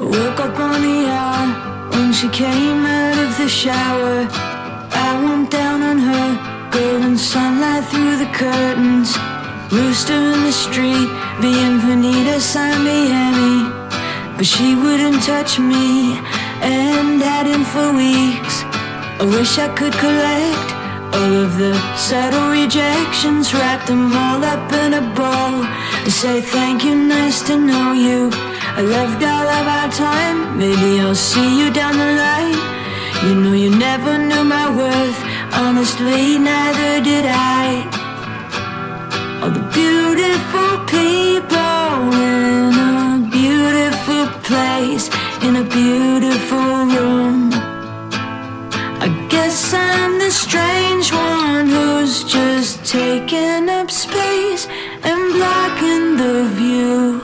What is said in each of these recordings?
woke up on the hour when she came out of the shower. I went down on her, golden sunlight through the curtains. Rooster in the street, bienvenida San Miami. But she wouldn't touch me, and hadn't for weeks. I wish I could collect all of the subtle rejections, wrap them all up in a bow, and say thank you, nice to know you. I loved all of our time, maybe I'll see you down the line. You know you never knew my worth, honestly neither did I. All the beautiful people in a beautiful place, in a beautiful room. I guess I'm the strange one who's just taking up space and blocking the view.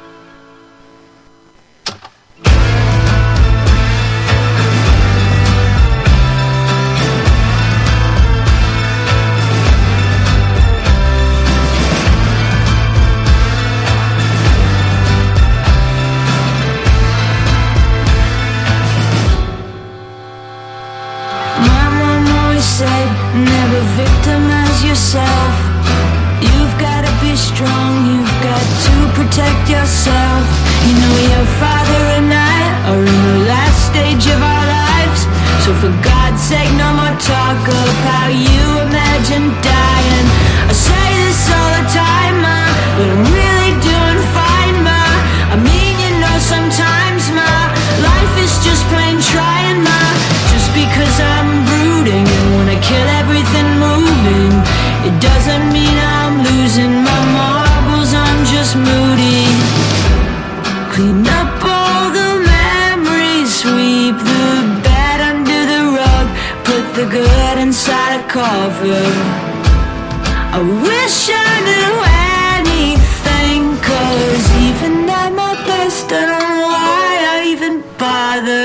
Never victimize yourself. You've gotta be strong, you've got to protect yourself. You know your father and I are in the last stage of our lives, so for God's sake no more talk of how you imagine dying. I say this all the time, ma, but I'm really doing fine, ma. I mean, you know, sometimes, ma, life is just plain trying, ma. Just because I'm brooding and wanna kill everything moving, it doesn't mean I'm losing my marbles, I'm just moody. Clean up all the memories, sweep the bad under the rug, put the good inside a cover. I wish I knew anything, 'cause even at my best I don't know why I even bother.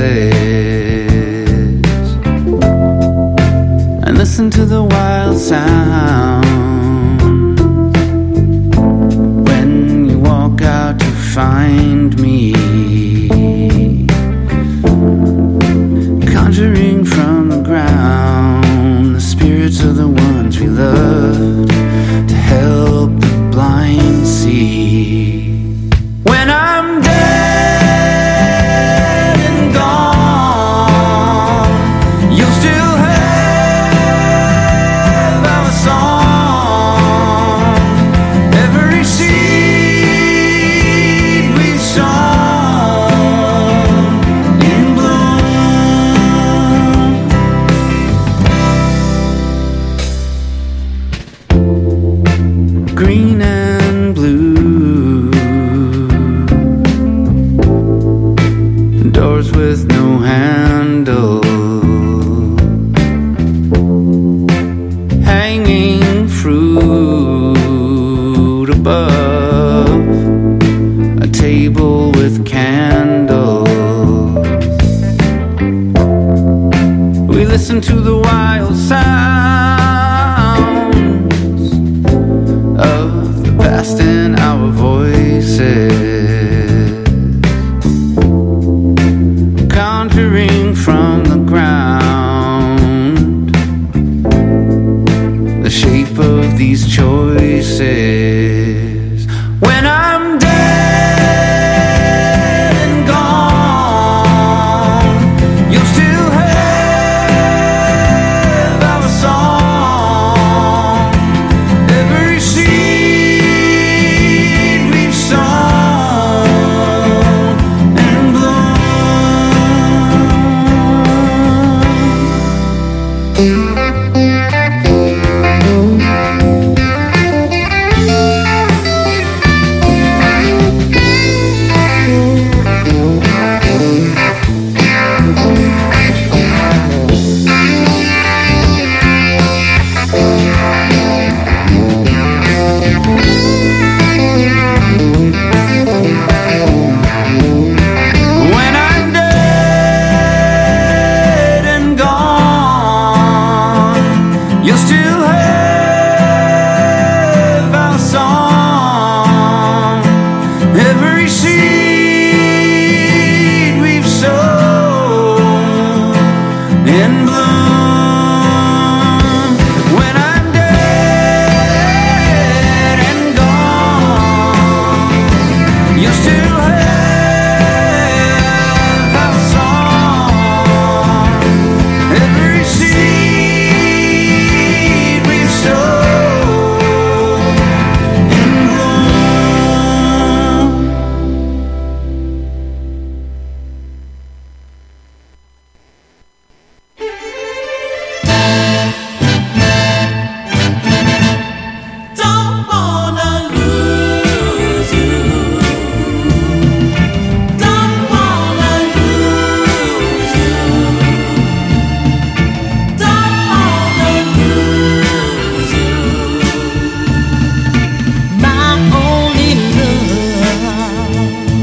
and listen to the wild sound when you walk out to find me, conjuring from the ground the spirits of the ones we loved to help the blind see. When I'm dead and gone, you'll still have our song, every seed we've sown in bloom. Green and blue, doors with no handle, hanging fruit above a table with candles. We listen to the wild sounds of the past in our voices, conjuring from the ground the shape of these choices. When I'm dead and gone, you'll still have our song, every seed we've sown and blown. When I'm dead and gone, you'll still have our song, every seed we've sown in bloom. When I'm dead and gone, you'll still have our song, every seed we've sown in bloom. Don't wanna lose you. Don't wanna lose you. Don't wanna lose you. My only love.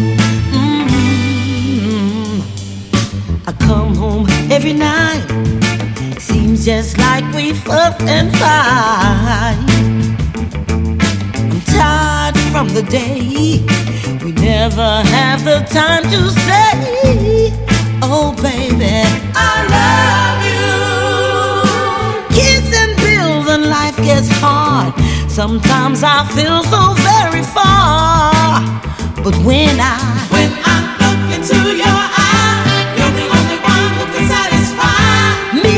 I come home every night. Seems just like we fuss and fight. I'm tired from the day we never have the time to say, oh baby, I love you. Kids and bills and life gets hard. Sometimes I feel so very far. But when I look into your eyes, you're the only one who can satisfy me.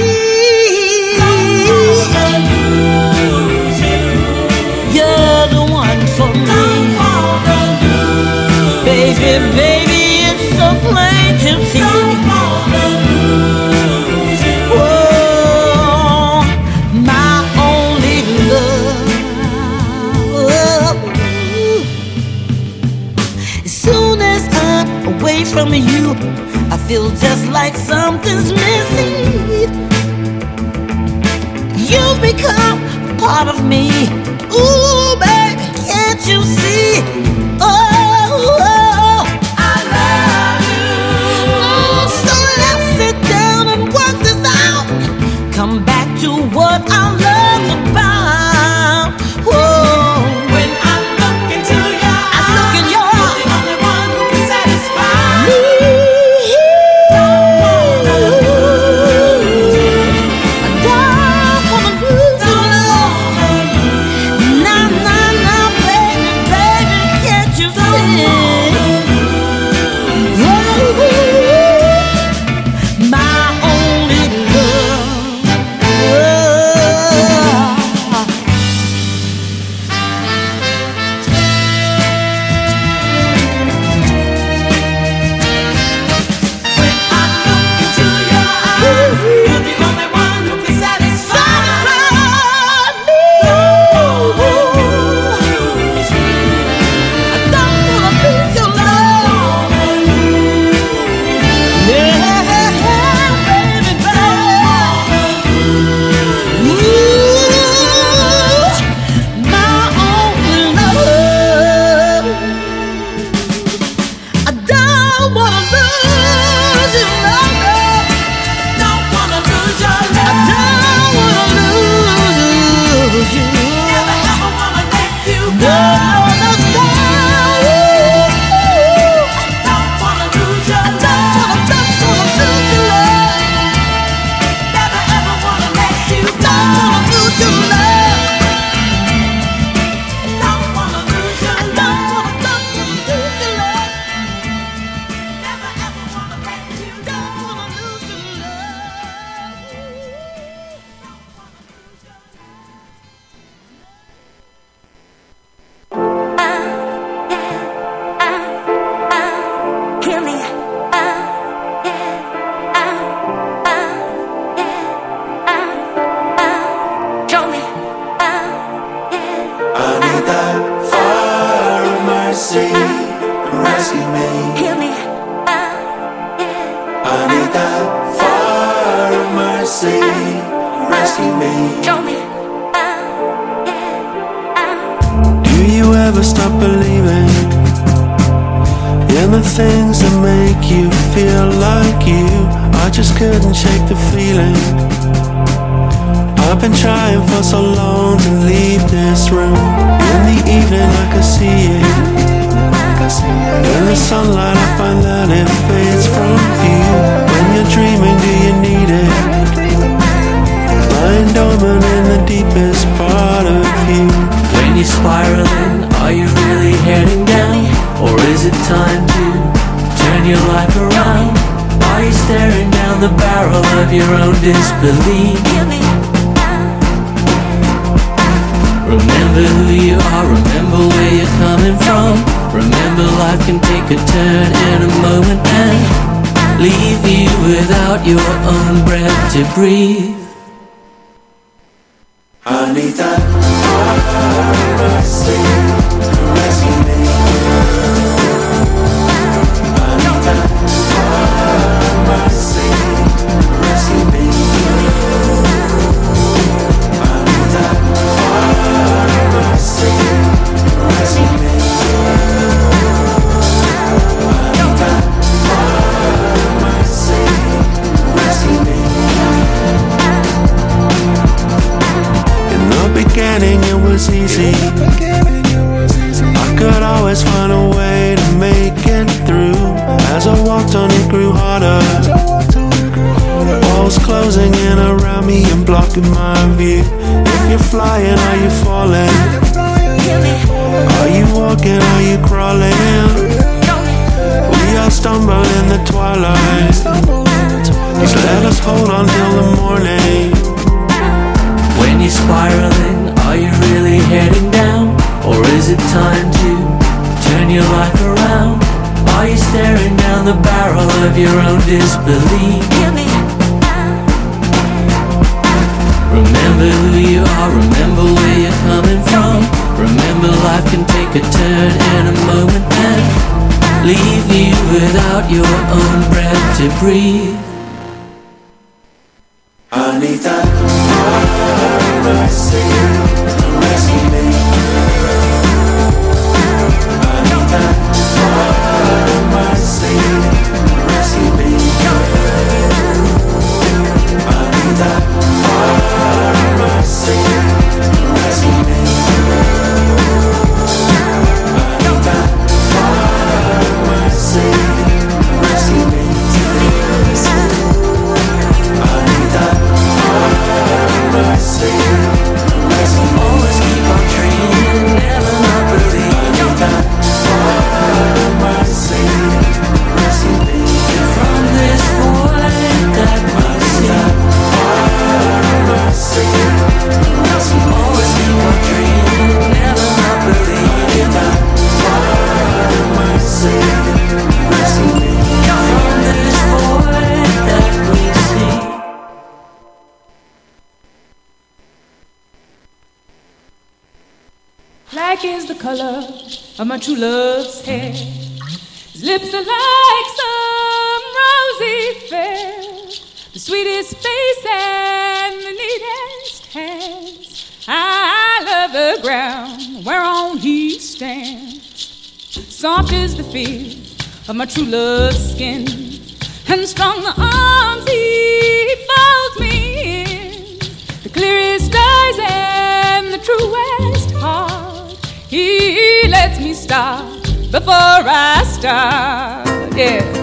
Don't wanna lose you. You're the one for me. Don't wanna lose baby, you. Baby, it's so plain to see. Don't wanna lose you. Oh, my only love. As soon as I'm away from you, I feel just like something's missing. You become part of me. Ooh, baby, can't you see? Oh, I love you. Oh, so to what our love's about. Whoa. When I look into your eyes, you're the only one who can satisfy me. I don't wanna lose you. Nah, baby, can't you see? My only disbelief. Remember who you are, remember where you're coming from. Remember life can take a turn in a moment and leave you without your own breath to breathe. I need that mercy to rescue me. I need that mercy to rescue me. I need that mercy to rescue me. I need that mercy to rescue me. In the beginning it was easy. I could always find a way to make it through. As I walked on it grew harder. Walls closing in around me and blocking my view. If you're flying, are you falling? Are you walking, are you crawling? We all stumble in the twilight. Just let us hold on till the morning. When you're spiraling, are you really heading down? Or is it time to turn your life around? Are you staring down the barrel of your own disbelief? Remember who you are, remember where you're coming from. Remember life can take a turn in a moment and leave you without your own breath to breathe. I need that mercy to rescue me. I need that mercy to rescue me. I need that color of my true love's hair. His lips are like some rosy fair, the sweetest face and the neatest hands. I love the ground whereon he stands. Soft is the feel of my true love's skin, and strong the arms he folds me in. The clearest eyes and the truest heart, he lets me stop before I start. Yeah.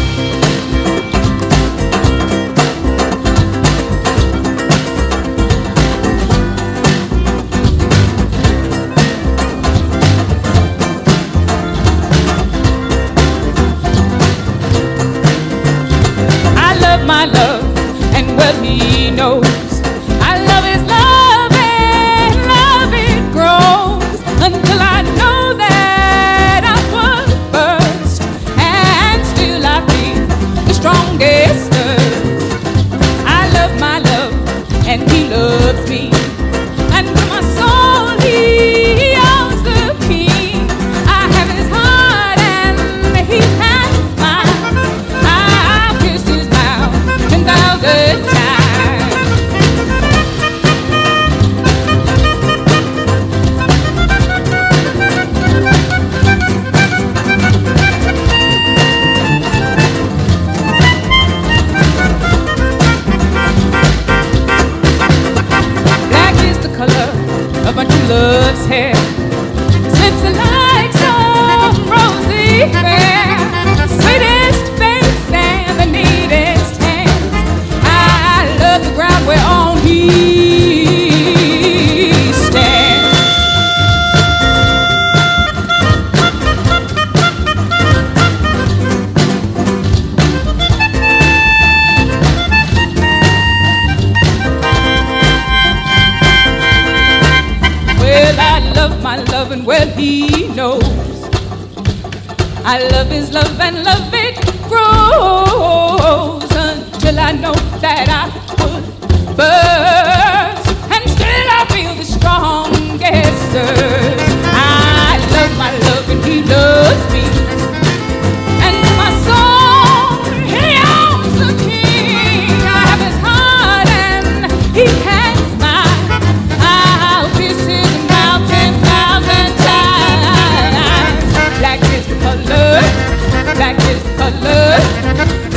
My love, and well he knows I love his love, and love it grows until I know that I was first, and still I feel the strongest thirst. I love my love, and he loves me, and to my soul he owns the key. I have his heart, and he has mine. I'll kiss his mouth 10,000 times. Black is the color of my true love's hair. His lips are like some rosy fair, the sweetest face and the neatest hands. I love the ground whereon he stands. Well, I love my love, and well he knows I love his love, and love it grows until I know that I put first, and still I feel the strongest thirst. I love my love, and he loves me, and my soul he owns the key. I have his heart, and he has mine. I'll kiss his mouth 10,000 times. Black is the color, black is the color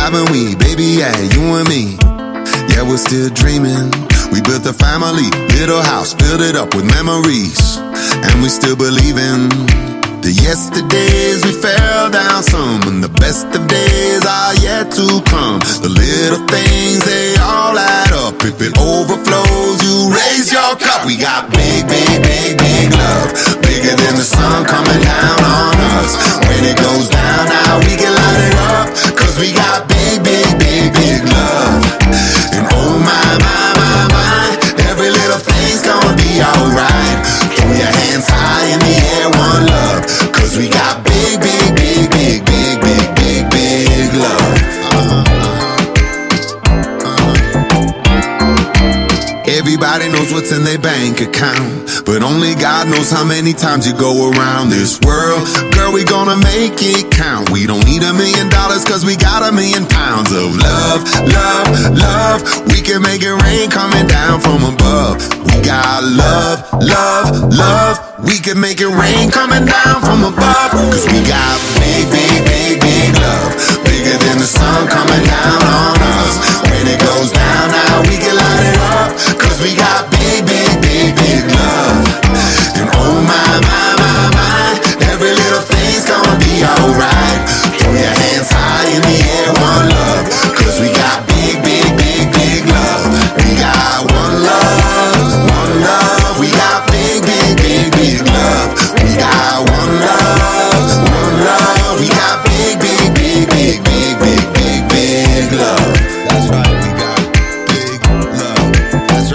haven't we? Baby, yeah, you and me. Yeah, we're still dreaming. We built a family, little house, filled it up with memories. And we still believing the yesterdays we fell down some, and the best of days are yet to come. The little things, they all add up. If it overflows, you raise your cup. We got big, big, big, big love, bigger than the sun coming down on us. When it goes down, now we can light it up, cause we got big, big, big, big love. And oh my, my, my, my, every little thing's gonna be alright. Throw your hands high in the air, one love, cause we got big, big, big, big, big, big, big, big love. Everybody knows what's in their bank account, but only God knows how many times you go around this world. Girl, we gonna make it count. We don't need $1 million, cause we got $1 million pounds of love, love, love. We can make it rain coming down from above. We got love, love, love. We can make it rain coming down from above, cause we got big, big, big, big love, bigger than the sun coming down on us. When it goes down, now we can light it up,